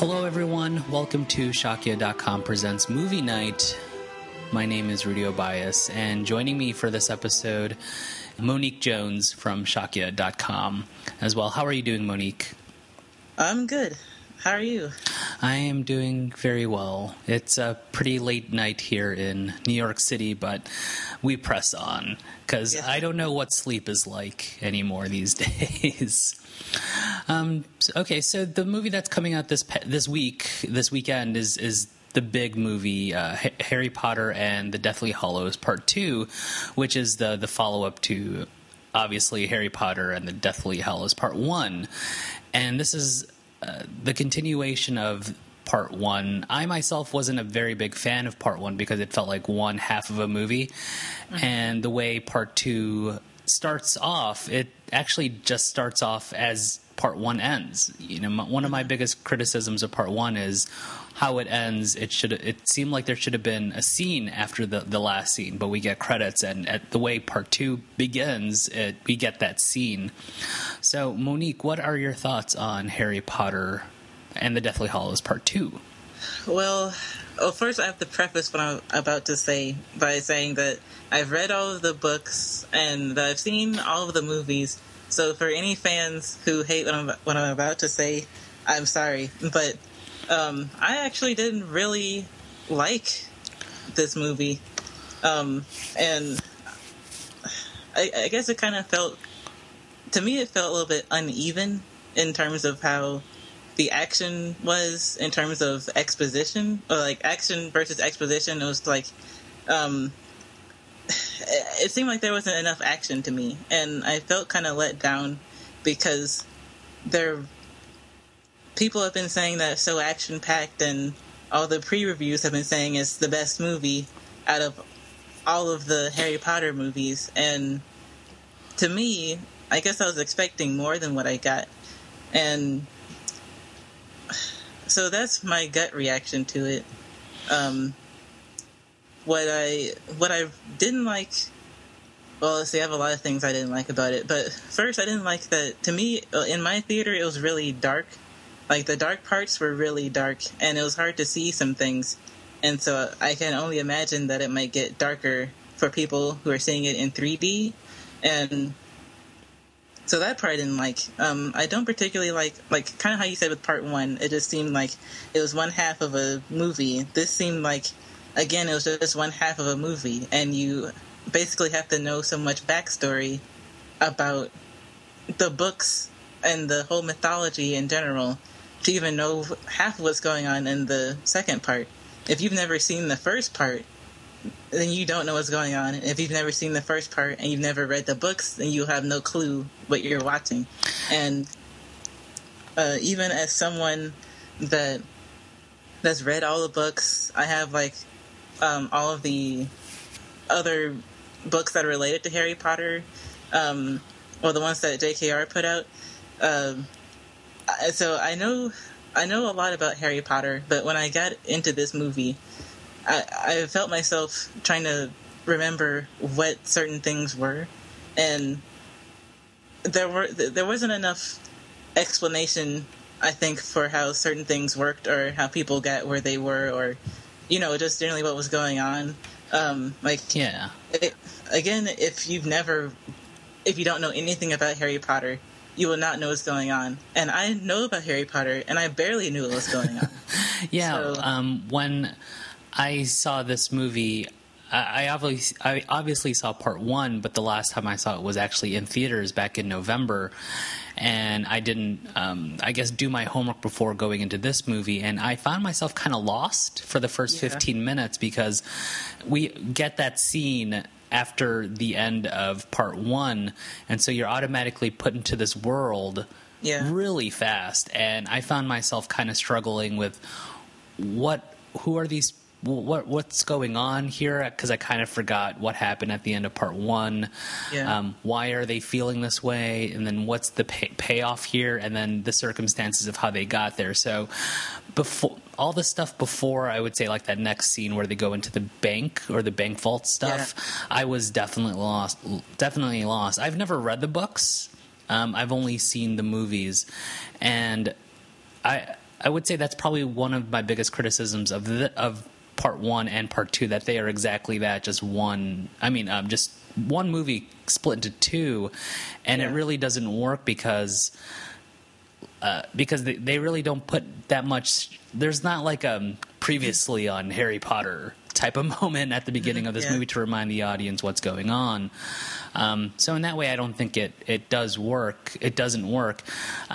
Hello, everyone. Welcome to Shakya.com presents Movie Night. My name is Rudy Obias, and joining me for this episode, Monique Jones from Shakya.com as well. How are you doing, Monique? I'm good. How are you? I am doing very well. It's a pretty late night here in New York City, but we press on because I don't know what sleep is like anymore these days. Okay, so the movie that's coming out this weekend is the big movie, Harry Potter and the Deathly Hallows Part 2, which is the follow-up to, obviously, Harry Potter and the Deathly Hallows Part 1. And this is the continuation of Part 1. I myself wasn't a very big fan of Part 1 because it felt like one half of a movie. Mm-hmm. And the way Part 2 starts off, it actually just starts off as Part 1 ends. You know, one of my biggest criticisms of Part 1 is how it ends. It seemed like there should have been a scene after the last scene, but we get credits, and at the way Part 2 begins, we get that scene. So, Monique, what are your thoughts on Harry Potter and the Deathly Hallows Part 2? Well, first I have to preface what I'm about to say by saying that I've read all of the books and that I've seen all of the movies. So for any fans who hate what I'm about to say, I'm sorry. But I actually didn't really like this movie. And I guess it kind of felt, to me, it felt a little bit uneven in terms of how the action was, in terms of exposition, or like action versus exposition. It was like, it seemed like there wasn't enough action to me, and I felt kind of let down because people have been saying that it's so action packed, and all the pre-reviews have been saying it's the best movie out of all of the Harry Potter movies. And to me, I guess I was expecting more than what I got, and so that's my gut reaction to it. What I didn't like, well, let's see, I have a lot of things I didn't like about it, but first I didn't like that, to me, in my theater, it was really dark. Like, the dark parts were really dark, and it was hard to see some things, and so I can only imagine that it might get darker for people who are seeing it in 3D, and so that part I didn't like. I don't particularly like kind of how you said with Part 1, it just seemed like it was one half of a movie. This seemed like, again, it was just one half of a movie, and you basically have to know so much backstory about the books and the whole mythology in general to even know half of what's going on in the second part. If you've never seen the first part, then you don't know what's going on. If you've never seen the first part and you've never read the books, then you have no clue what you're watching. And even as someone that's read all the books, I have all of the other books that are related to Harry Potter, or the ones that JKR put out. So I know a lot about Harry Potter, but when I got into this movie, I felt myself trying to remember what certain things were, and there wasn't enough explanation, I think, for how certain things worked or how people got where they were, or just generally what was going on. Again, if you don't know anything about Harry Potter, you will not know what's going on. And I know about Harry Potter, and I barely knew what was going on. When I saw this movie, I obviously saw Part 1, but the last time I saw it was actually in theaters back in November, and I didn't, do my homework before going into this movie, and I found myself kind of lost for the first 15 minutes because we get that scene after the end of Part 1, and so you're automatically put into this world really fast, and I found myself kind of struggling with who are these what's going on here, because I kind of forgot what happened at the end of Part 1. Why are they feeling this way, and then what's the payoff here, and then the circumstances of how they got there. So before all the stuff before, I would say, like that next scene where they go into the bank or the bank vault stuff, I was definitely lost. I've never read the books. I've only seen the movies, and I would say that's probably one of my biggest criticisms of part one and part two, that they are exactly that, just one. I mean, just one movie split into two, and it really doesn't work because they really don't put that much. There's not like previously on Harry Potter type of moment at the beginning of this movie to remind the audience what's going on. So in that way, I don't think it does work. It doesn't work.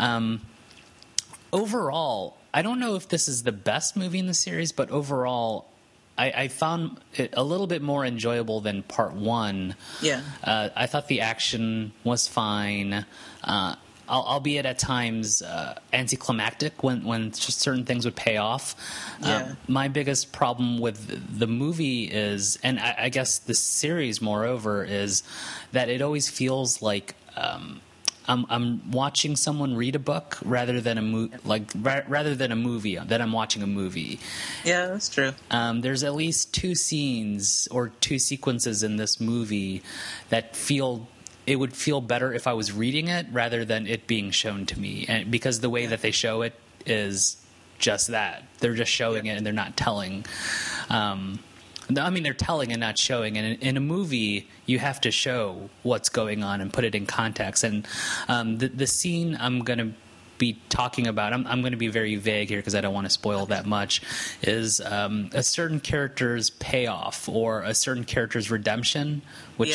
Overall, I don't know if this is the best movie in the series, but overall, I found it a little bit more enjoyable than part one. Yeah. I thought the action was fine, albeit at times anticlimactic when certain things would pay off. Yeah. My biggest problem with the movie is, and I guess the series moreover, is that it always feels like I'm watching someone read a book rather than rather than a movie. That I'm watching a movie. Yeah, that's true. There's at least two scenes or two sequences in this movie that it would feel better if I was reading it rather than it being shown to me. And because the way that they show it is just that. They're just showing it and they're not telling. I mean, they're telling and not showing. And in a movie, you have to show what's going on and put it in context. And the scene I'm going to be talking about, I'm going to be very vague here because I don't want to spoil that much, is a certain character's payoff or a certain character's redemption. Which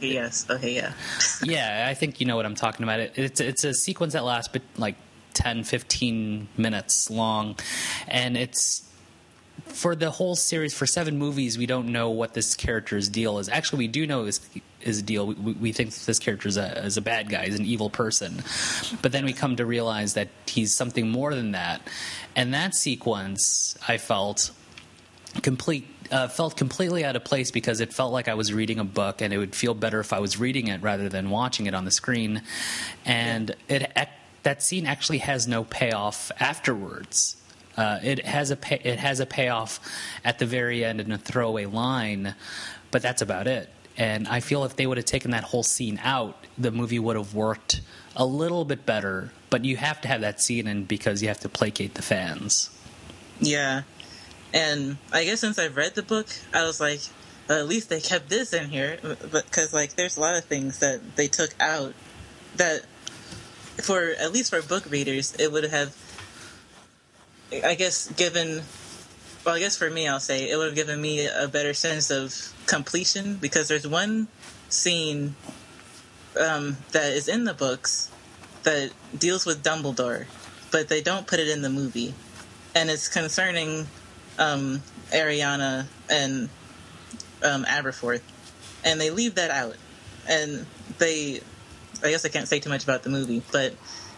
yeah, I think you know what I'm talking about. It's a sequence that lasts like 10, 15 minutes long, and it's for the whole series. For 7 movies, we don't know what this character's deal is. Actually, we do know his deal. We think that this character is a bad guy, he's an evil person, but then we come to realize that he's something more than that. And that sequence, I felt completely out of place because it felt like I was reading a book, and it would feel better if I was reading it rather than watching it on the screen. And that scene actually has no payoff afterwards. It has a payoff at the very end in a throwaway line, but that's about it. And I feel if they would have taken that whole scene out, the movie would have worked a little bit better. But you have to have that scene in because you have to placate the fans. Yeah. And I guess since I've read the book, I was like, at least they kept this in here. Because, like, there's a lot of things that they took out that, at least for book readers, it would have, I guess, for me, I'll say, it would have given me a better sense of completion. Because there's one scene that is in the books that deals with Dumbledore, but they don't put it in the movie. And it's concerning Ariana and Aberforth, and they leave that out. And I guess I can't say too much about the movie, but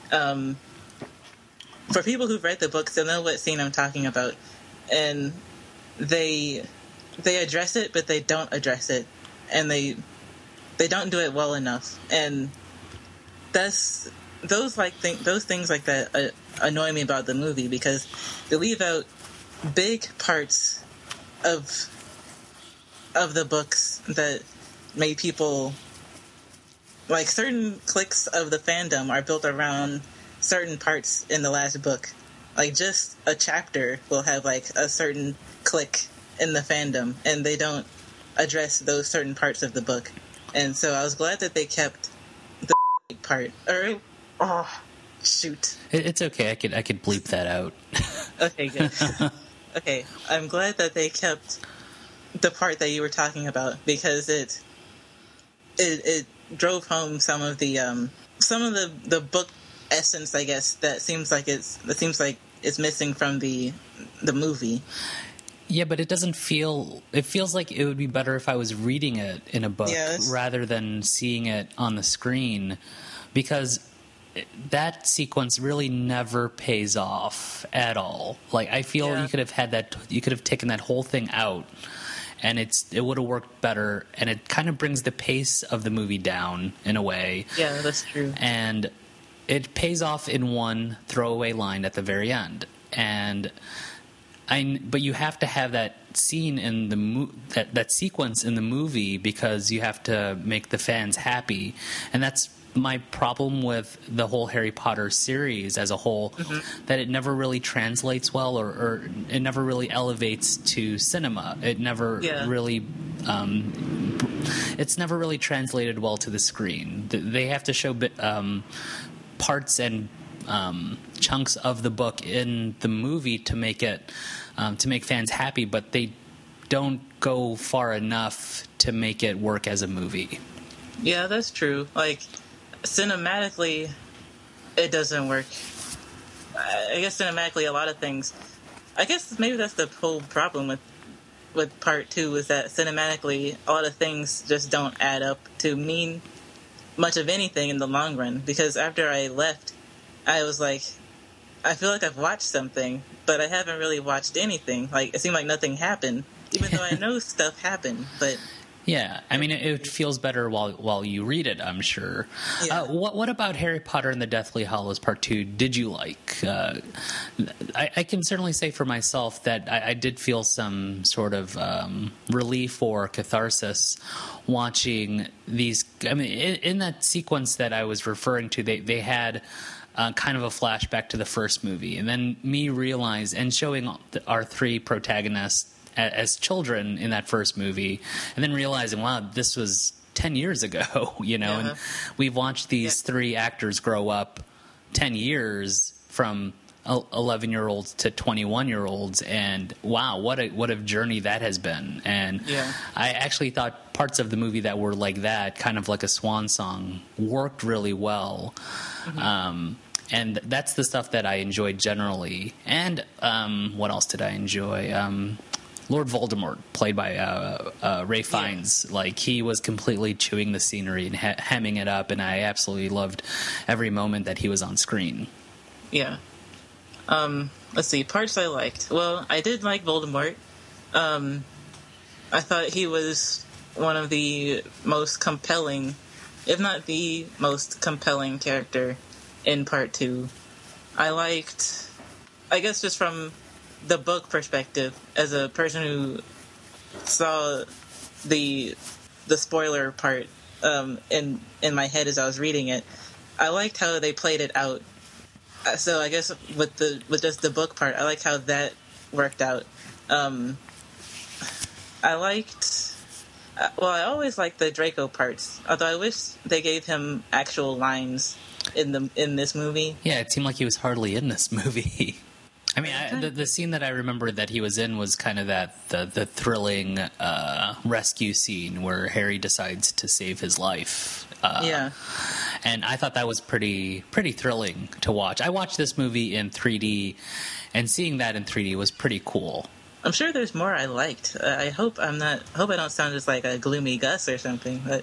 for people who've read the books, they'll know what scene I'm talking about. And they address it, but they don't address it, and they don't do it well enough. And those things like that annoy me about the movie, because they leave out big parts of the books that made people, like, certain cliques of the fandom are built around certain parts in the last book. Like, just a chapter will have, like, a certain clique in the fandom, and they don't address those certain parts of the book. And so I was glad that they kept the part. Shoot. It's okay. I could bleep that out. Okay, good. Okay, I'm glad that they kept the part that you were talking about, because it drove home some of the book essence, I guess, that seems like it's missing from the movie. Yeah, but it doesn't feel. It feels like it would be better if I was reading it in a book rather than seeing it on the screen, because that sequence really never pays off at all. Like, I feel you could have had that. You could have taken that whole thing out, and it would have worked better. And it kind of brings the pace of the movie down in a way. Yeah, that's true. And it pays off in one throwaway line at the very end. But you have to have that scene in that sequence in the movie, because you have to make the fans happy, and that's my problem with the whole Harry Potter series as a whole, that it never really translates well, or it never really elevates to cinema. It never really it's never really translated well to the screen. They have to show parts and chunks of the book in the movie to make it to make fans happy, but they don't go far enough to make it work as a movie. Yeah, that's true. Like, cinematically, it doesn't work. I guess cinematically, a lot of things. I guess maybe that's the whole problem with part 2, is that cinematically, a lot of things just don't add up to mean much of anything in the long run. Because after I left, I was like, I feel like I've watched something, but I haven't really watched anything. Like, it seemed like nothing happened, even though I know stuff happened, but... Yeah, I mean, it feels better while you read it, I'm sure. Yeah. What about Harry Potter and the Deathly Hallows Part 2 did you like? I can certainly say for myself that I did feel some sort of relief or catharsis watching these. I mean, in that sequence that I was referring to, they had... kind of a flashback to the first movie, and then me realize and showing our three protagonists as children in that first movie, and then realizing, wow, this was 10 years ago, you know, and we've watched these three actors grow up 10 years from 11-year-olds to 21-year-olds, and wow, what a journey that has been. And I actually thought parts of the movie that were like that, kind of like a swan song, worked really well. And that's the stuff that I enjoyed generally. And what else did I enjoy? Lord Voldemort, played by Ralph Fiennes, like, he was completely chewing the scenery and hemming it up, and I absolutely loved every moment that he was on screen. Yeah. Let's see, parts I liked. Well, I did like Voldemort. I thought he was one of the most compelling, if not the most compelling character in Part 2. I liked, I guess just from the book perspective, as a person who saw the spoiler part in my head as I was reading it, I liked how they played it out. So I guess with just the book part, I like how that worked out. I liked. Well, I always liked the Draco parts, although I wish they gave him actual lines in this movie. Yeah, it seemed like he was hardly in this movie. I mean, the scene that I remember that he was in was kind of the thrilling rescue scene where Harry decides to save his life. And I thought that was pretty thrilling to watch. I watched this movie in 3D, and seeing that in 3D was pretty cool. I'm sure there's more I liked. I hope I don't sound just like a gloomy Gus or something, but.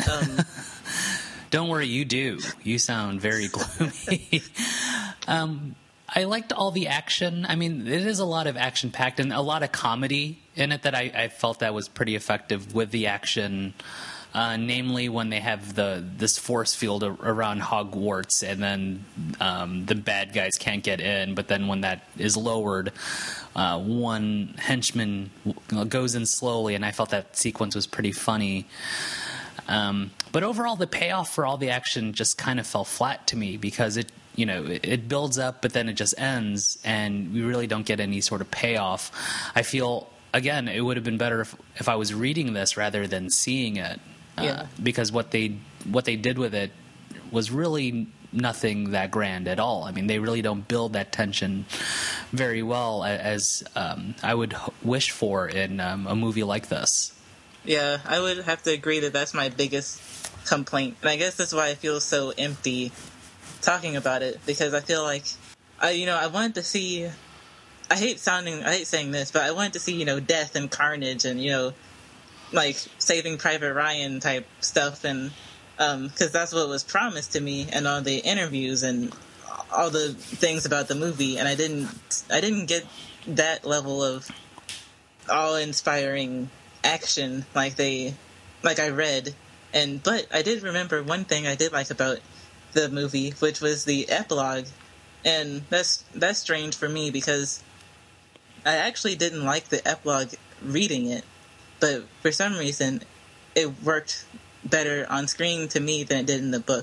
Don't worry, you do. You sound very gloomy. I liked all the action. I mean, it is a lot of action-packed and a lot of comedy in it that I felt that was pretty effective with the action, namely when they have this force field around Hogwarts, and then the bad guys can't get in, but then when that is lowered, one henchman goes in slowly, and I felt that sequence was pretty funny. But overall, the payoff for all the action just kind of fell flat to me, because it builds up, but then it just ends, and we really don't get any sort of payoff. I feel, again, it would have been better if I was reading this rather than seeing it, because what they did with it was really nothing that grand at all. I mean, they really don't build that tension very well as I would wish for in a movie like this. Yeah, I would have to agree that that's my biggest complaint, and I guess that's why I feel so empty talking about it, because I feel like I wanted to see. I hate saying this, but I wanted to see death and carnage and like Saving Private Ryan type stuff, and because that's what was promised to me and all the interviews and all the things about the movie, and I didn't get that level of awe-inspiring action like I read, but I did remember one thing I did like about the movie, which was the epilogue, and that's strange for me because I actually didn't like the epilogue reading it, but for some reason it worked better on screen to me than it did in the book.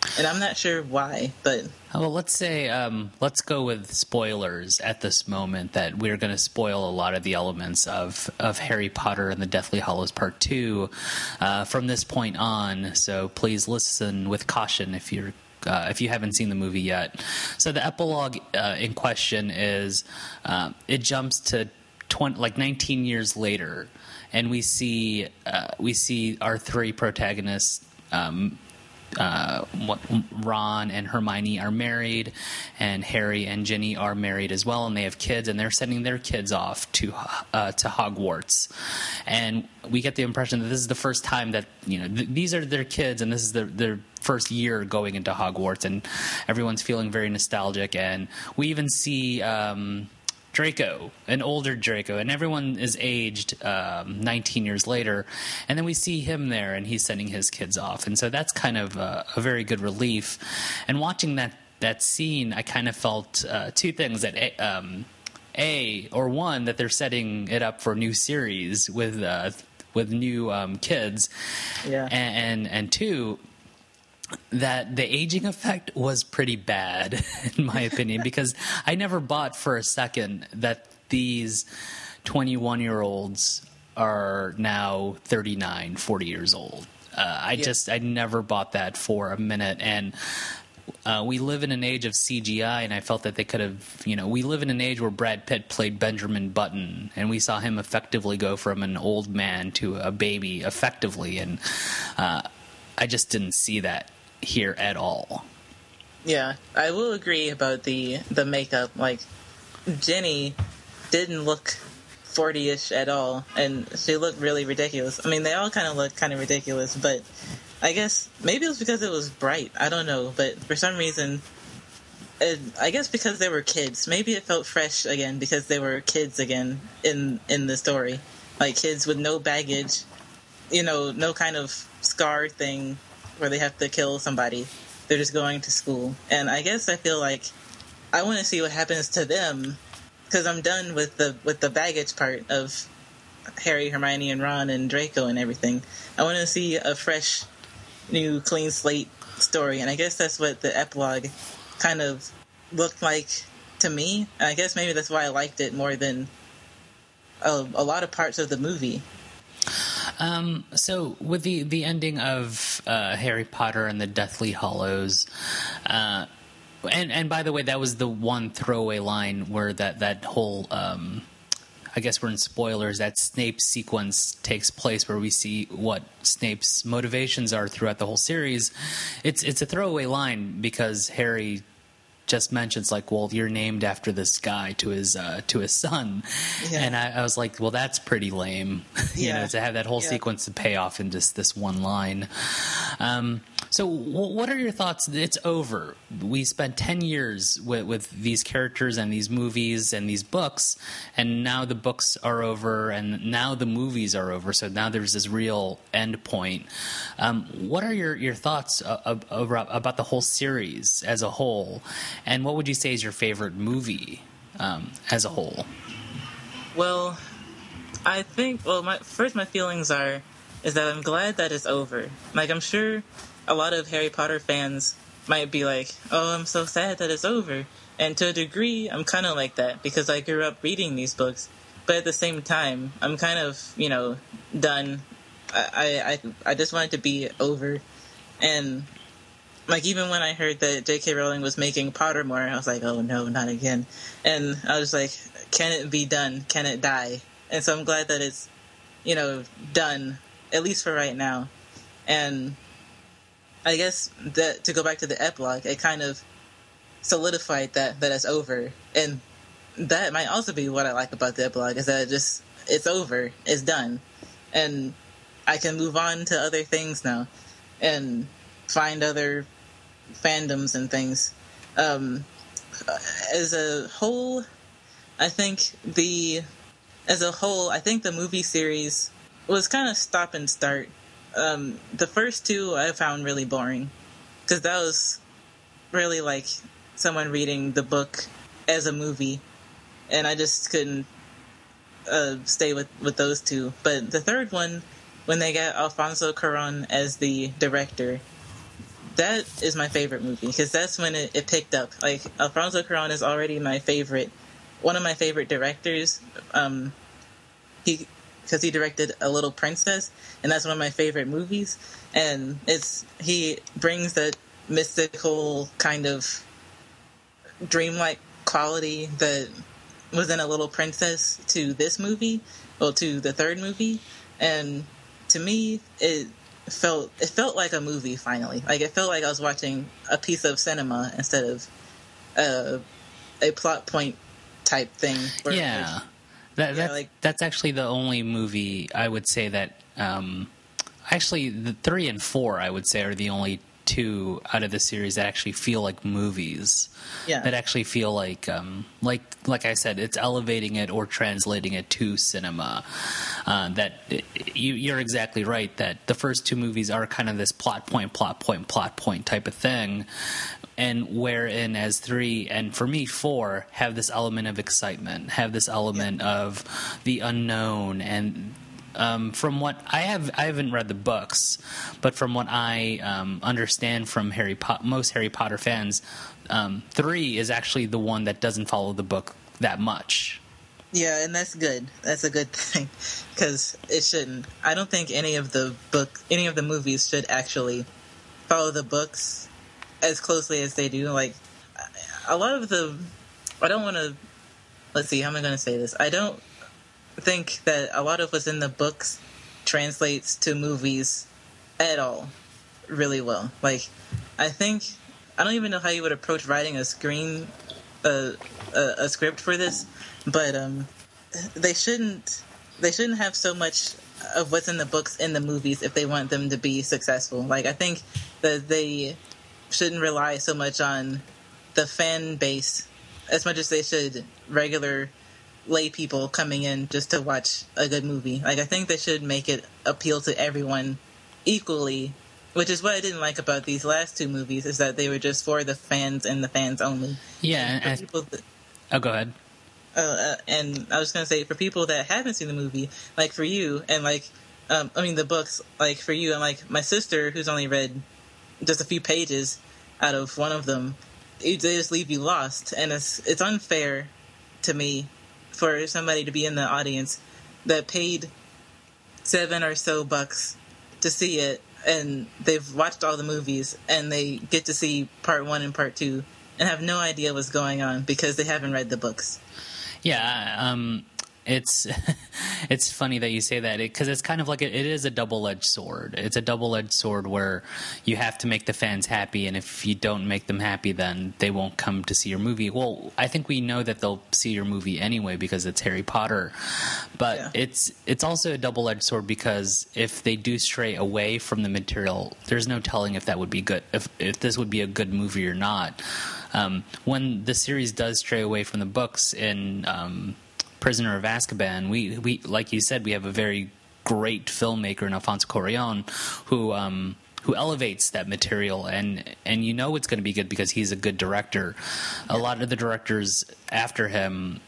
And I'm not sure why, but... Well, let's say, let's go with spoilers at this moment, that we're going to spoil a lot of the elements of Harry Potter and the Deathly Hallows Part 2 from this point on. So please listen with caution if you haven't seen the movie yet. So the epilogue in question is, it jumps to 19 years later, and we see our three protagonists, Ron and Hermione are married, and Harry and Ginny are married as well, and they have kids, and they're sending their kids off to Hogwarts. And we get the impression that this is the first time that, these are their kids, and this is their first year going into Hogwarts, and everyone's feeling very nostalgic. And we even see Draco, an older Draco, and everyone is aged 19 years later, and then we see him there, and he's sending his kids off, and so that's kind of a very good relief. And watching that scene, I kind of felt two things: that one, that they're setting it up for a new series with new kids, yeah, and two, that the aging effect was pretty bad, in my opinion, because I never bought for a second that these 21-year-olds are now 39, 40 years old. I never bought that for a minute. And we live in an age of CGI, and I felt that they could have, we live in an age where Brad Pitt played Benjamin Button, and we saw him effectively go from an old man to a baby effectively, and I just didn't see that here at all. Yeah, I will agree about the makeup. Like, Ginny didn't look 40-ish at all, and she looked really ridiculous. I mean, they all kind of look kind of ridiculous, but I guess maybe it was because it was bright. I don't know, but for some reason, I guess because they were kids, maybe it felt fresh again because they were kids again in the story. Like, kids with no baggage, no kind of scar thing where they have to kill somebody. They're just going to school. And I guess I feel like I want to see what happens to them, because I'm done with the baggage part of Harry, Hermione, and Ron and Draco and everything. I want to see a fresh, new, clean slate story. And I guess that's what the epilogue kind of looked like to me. And I guess maybe that's why I liked it more than a lot of parts of the movie. So with the ending of Harry Potter and the Deathly Hallows, and by the way, that was the one throwaway line where that whole, I guess we're in spoilers, that Snape sequence takes place where we see what Snape's motivations are throughout the whole series. It's a throwaway line because Harry just mentions, like, well, you're named after this guy to his son. Yeah. And I was like, well, that's pretty lame, to have that whole sequence to pay off in just this one line. So what are your thoughts? It's over. We spent 10 years with these characters and these movies and these books, and now the books are over, and now the movies are over, so now there's this real end point. What are your thoughts about the whole series as a whole, and what would you say is your favorite movie as a whole? Well, I think, my feelings is that I'm glad that it's over. Like, I'm sure a lot of Harry Potter fans might be like, oh, I'm so sad that it's over. And to a degree, I'm kind of like that because I grew up reading these books. But at the same time, I'm kind of, done. I just want it to be over. And, like, even when I heard that J.K. Rowling was making Pottermore, I was like, oh, no, not again. And I was like, can it be done? Can it die? And so I'm glad that it's, done, at least for right now. And I guess that to go back to the epilogue, it kind of solidified that it's over. And that might also be what I like about the epilogue, is that it's over, it's done. And I can move on to other things now and find other fandoms and things. As a whole, I think the movie series was kind of stop and start. The first two I found really boring, because that was really like someone reading the book as a movie, and I just couldn't stay with those two. But the third one, when they got Alfonso Cuarón as the director, that is my favorite movie because that's when it picked up. Like Alfonso Cuarón is already one of my favorite directors. Because he directed A Little Princess, and that's one of my favorite movies. And he brings that mystical kind of dreamlike quality that was in A Little Princess to this movie, well, to the third movie, and to me, it felt like a movie finally. Like it felt like I was watching a piece of cinema instead of a plot point type thing. Yeah. That's actually the only movie I would say that actually the 3 and 4 I would say are the only two out of the series that actually feel like movies. Yeah. That actually feel like I said, it's elevating it or translating it to cinema. You're exactly right that the first two movies are kind of this plot point type of thing. And wherein as 3 and for me 4 have this element of excitement, have this element of the unknown, and from what I haven't read the books, but from what I understand from most Harry Potter fans, 3 is actually the one that doesn't follow the book that much. Yeah, and that's good. That's a good thing because it shouldn't. I don't think any of the movies should actually follow the books as closely as they do. Like a lot of I don't want to. Let's see. How am I going to say this? I don't think that a lot of what's in the books translates to movies at all really well. Like I don't even know how you would approach writing a script for this, but they shouldn't have so much of what's in the books in the movies if they want them to be successful. Like I think that they shouldn't rely so much on the fan base as much as they should regular lay people coming in just to watch a good movie. Like I think they should make it appeal to everyone equally, which is what I didn't like about these last two movies, is that they were just for the fans and the fans only. Yeah. Go ahead. And I was going to say, for people that haven't seen the movie, like for you, and like, the books, like for you, and like my sister, who's only read just a few pages out of one of them, they just leave you lost. And it's unfair to me for somebody to be in the audience that paid $7 or so to see it, and they've watched all the movies, and they get to see part 1 and part 2 and have no idea what's going on because they haven't read the books. Yeah, it's funny that you say that because it's kind of like it is a double-edged sword. It's a double-edged sword where you have to make the fans happy, and if you don't make them happy, then they won't come to see your movie. Well, I think we know that they'll see your movie anyway because it's Harry Potter, but it's also a double-edged sword because if they do stray away from the material, there's no telling if that would be good, if this would be a good movie or not. When the series does stray away from the books in Prisoner of Azkaban, we like you said, we have a very great filmmaker in Alfonso Cuarón who elevates that material, and you know it's going to be good because he's a good director. A lot of the directors after him,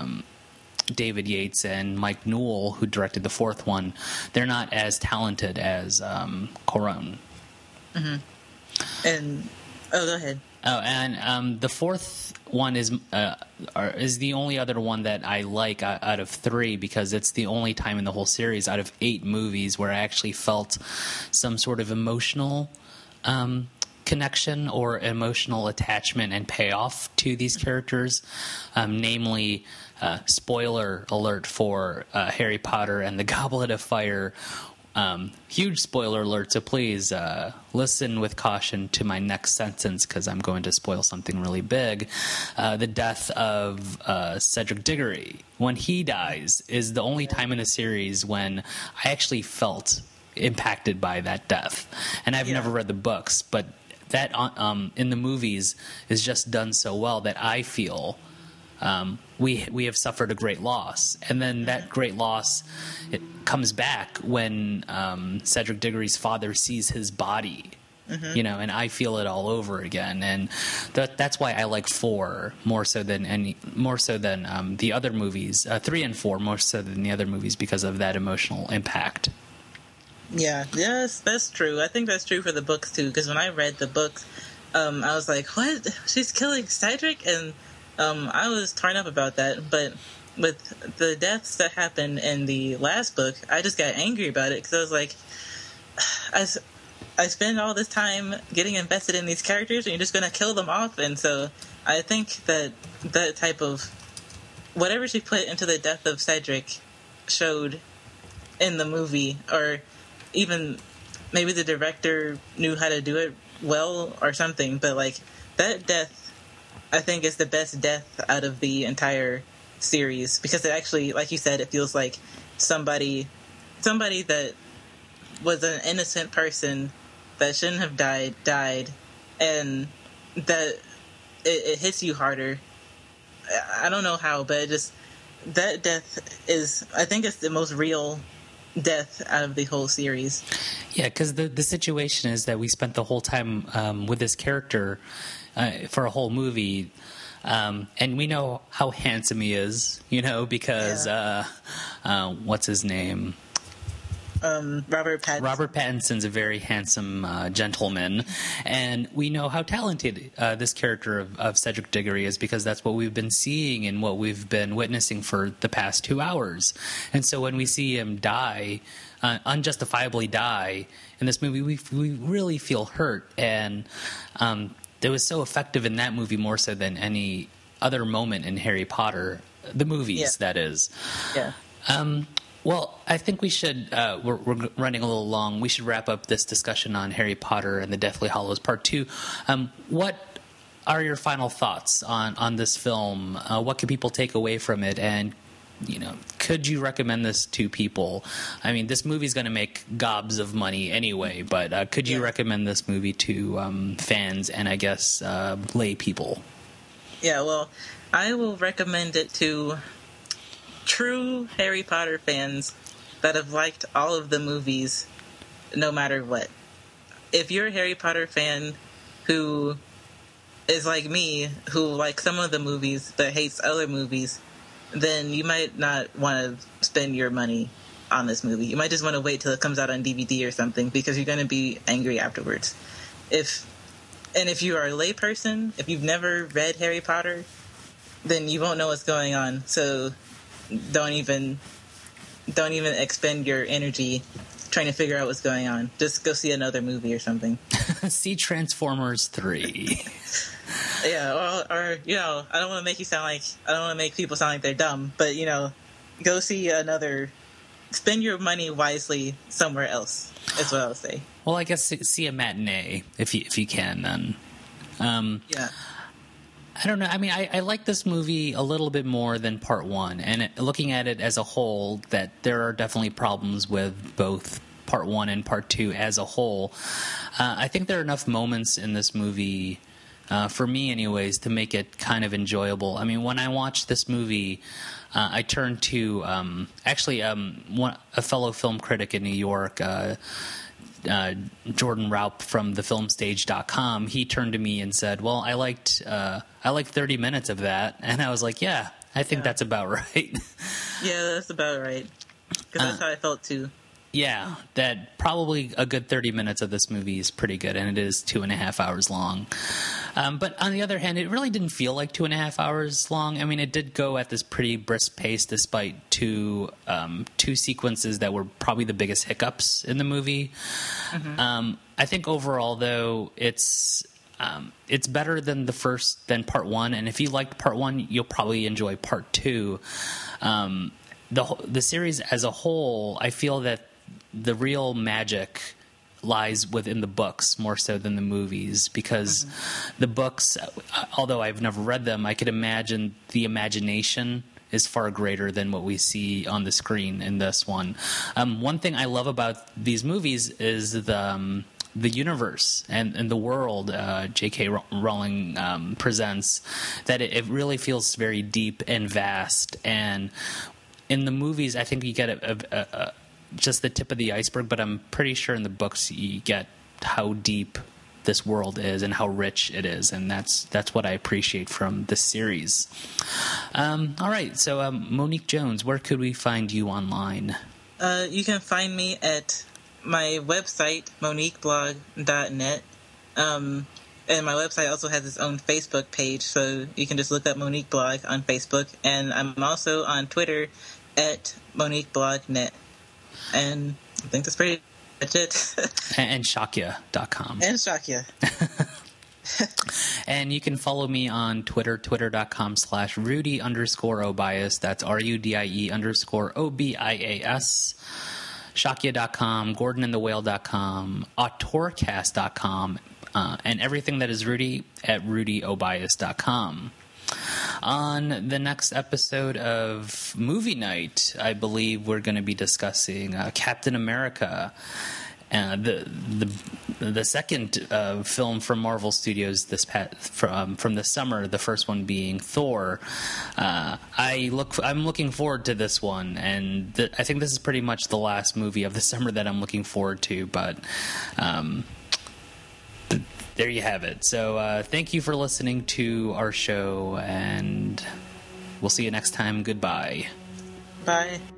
David Yates and Mike Newell, who directed the fourth one, they're not as talented as Cuarón. Mm-hmm. And go ahead. Oh, and the fourth one is the only other one that I like out of 3 because it's the only time in the whole series out of 8 movies where I actually felt some sort of emotional connection or emotional attachment and payoff to these characters. Namely, spoiler alert for Harry Potter and the Goblet of Fire. Huge spoiler alert, so please listen with caution to my next sentence because I'm going to spoil something really big. The death of Cedric Diggory, when he dies, is the only time in the series when I actually felt impacted by that death. And I've never read the books, but that in the movies is just done so well that I feel we have suffered a great loss, and then that great loss it comes back when Cedric Diggory's father sees his body, and I feel it all over again, and that's why I like 4 more so than the other movies, 3 and 4 more so than the other movies because of that emotional impact. Yeah, yes, that's true. I think that's true for the books too. Because when I read the books, I was like, "What? She's killing Cedric?" And I was torn up about that. But with the deaths that happened in the last book, I just got angry about it because I was like, I spend all this time getting invested in these characters, and you're just gonna kill them off. And so I think that that type of whatever she put into the death of Cedric showed in the movie, or even maybe the director knew how to do it well or something, but like that death I think is the best death out of the entire series, because it actually, like you said, it feels like somebody that was an innocent person that shouldn't have died, and that it hits you harder. I don't know how, but it just, that death is, I think it's the most real death out of the whole series. Yeah, because the situation is that we spent the whole time with this character for a whole movie, and we know how handsome he is, because what's his name? Robert Pattinson. Robert Pattinson's a very handsome gentleman, and we know how talented this character of Cedric Diggory is, because that's what we've been seeing and what we've been witnessing for the past 2 hours. And so when we see him die, unjustifiably die in this movie, we really feel hurt, and it was so effective in that movie, more so than any other moment in Harry Potter, the movies, that is. Yeah. Well, I think we should, we're running a little long. We should wrap up this discussion on Harry Potter and the Deathly Hallows Part 2. What are your final thoughts on this film? What can people take away from it? And, could you recommend this to people? I mean, this movie's going to make gobs of money anyway, but could you recommend this movie to fans and, I guess, lay people? Yeah, well, I will recommend it to true Harry Potter fans that have liked all of the movies no matter what. If you're a Harry Potter fan who is like me, who likes some of the movies but hates other movies, then you might not want to spend your money on this movie. You might just want to wait till it comes out on DVD or something, because you're going to be angry afterwards. If you are a layperson, if you've never read Harry Potter, then you won't know what's going on. So don't even expend your energy trying to figure out what's going on. Just go see another movie or something. See Transformers 3. Yeah, or I don't want to make people sound like they're dumb, but go see another. Spend your money wisely somewhere else. Is what I'll say. Well, I guess see a matinee if you can then. Yeah. I don't know. I mean, I like this movie a little bit more than Part 1. And looking at it as a whole, that there are definitely problems with both Part 1 and Part 2 as a whole. I think there are enough moments in this movie, for me anyways, to make it kind of enjoyable. I mean, when I watched this movie, I turned to a fellow film critic in New York, Jordan Raup from thefilmstage.com. He turned to me and said, well, I liked 30 minutes of that. And I was like, yeah, I think that's about right. Yeah, that's about right. Because that's how I felt too. Yeah, that probably a good 30 minutes of this movie is pretty good, and it is 2.5 hours long. But on the other hand, it really didn't feel like 2.5 hours long. I mean, it did go at this pretty brisk pace, despite two sequences that were probably the biggest hiccups in the movie. Mm-hmm. I think overall, though, it's better than Part 1, and if you liked Part 1, you'll probably enjoy Part 2. The series as a whole, I feel that the real magic lies within the books more so than the movies, because the books, although I've never read them, I could imagine the imagination is far greater than what we see on the screen in this one. One thing I love about these movies is the universe and the world J.K. Rowling presents, that it really feels very deep and vast. And in the movies, I think you get just the tip of the iceberg, but I'm pretty sure in the books you get how deep this world is and how rich it is, and that's what I appreciate from this series. All right, so Monique Jones, where could we find you online? You can find me at my website, MoniqueBlog.net. And my website also has its own Facebook page, so you can just look up Monique Blog on Facebook. And I'm also on Twitter at MoniqueBlogNet. And I think that's pretty much it. And Shakya.com. And Shakya. And you can follow me on Twitter, twitter.com/Rudy_Obias. That's RUDIE_OBIAS. Shakya.com, GordonandTheWhale.com, Autorcast.com, and everything that is Rudy at RudyObias.com. On the next episode of Movie Night, I believe we're going to be discussing Captain America, the second film from Marvel Studios from this summer. The first one being Thor. I'm looking forward to this one, and I think this is pretty much the last movie of the summer that I'm looking forward to. But there you have it. So thank you for listening to our show, and we'll see you next time. Goodbye. Bye.